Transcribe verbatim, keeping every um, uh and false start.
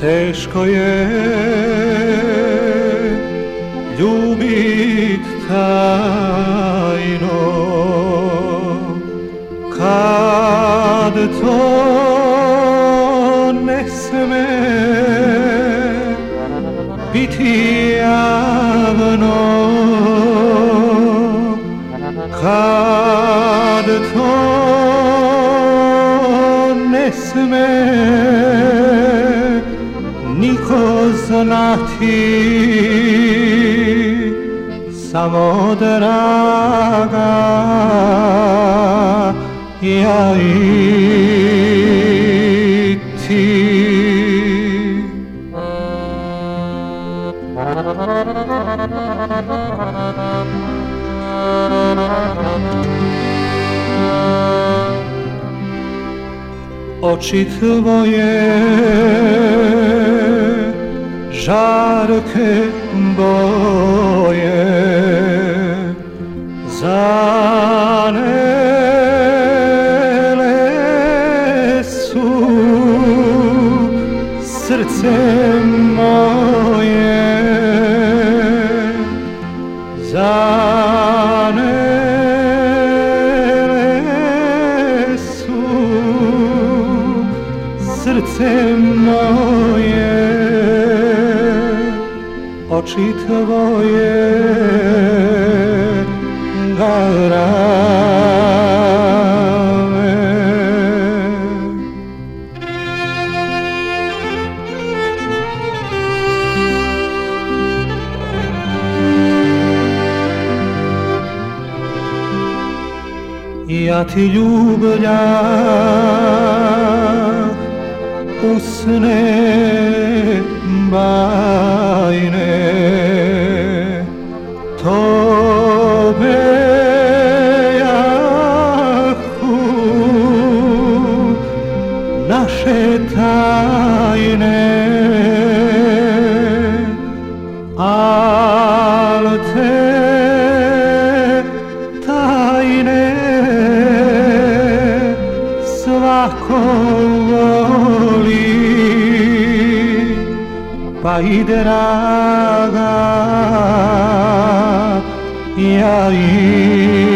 Teško je ljubit tajno, kad to ne sme biti javno, kad to ne sme niko znati, samo draga ja i ti. Oči tvoje žarke boje zanele su srce moje, zanele su srce moje, oči tvoje garave. Ja ti ljubljah usne bajne, tobe jahu naše tajne, al te tajne svako voli, pa i draga ja i